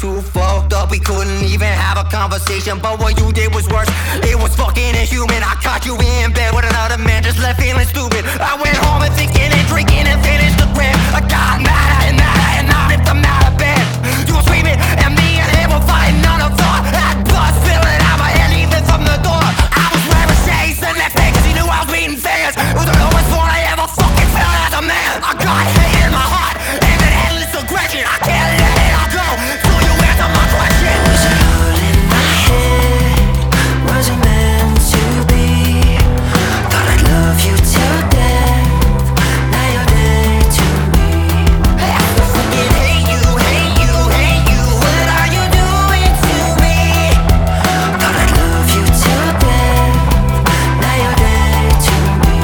too fucked up, we couldn't even have a conversation. But what you did was worse, it was fucking inhuman. I caught you in bed with another man, just left feeling stupid. I went home and thinking and drinking and finished the gram. I got madder and madder and I ripped them out of bed. You were screaming and me and him were fighting on the floor. Had blood spilling out my head even from the door. I was wearing shades and left hand cause he knew I was beating fans. It was the lowest one I ever fucking felt as a man. I got hate in my heart and an endless aggression. I can't let it all go till you answer my question. Was it all in my head? Was it meant to be? Thought I'd love you till death. Now you're dead to me. I fucking hate you, hate you, hate you. What are you doing to me? Thought I'd love you till death. Now you're dead to me.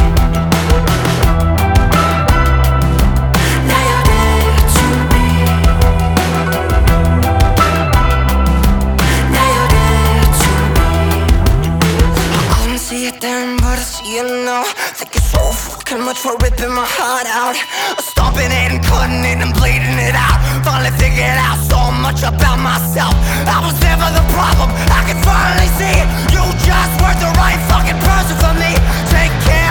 Now you're dead to me. Now you're dead to me. I couldn't see it then, but I see it now. Think it's so fucking much for ripping my heart out. Stomping it and cutting it and bleeding it out. Finally figured out so much about myself. I was never the problem, I could finally see it. You just weren't the right fucking person for me. Take care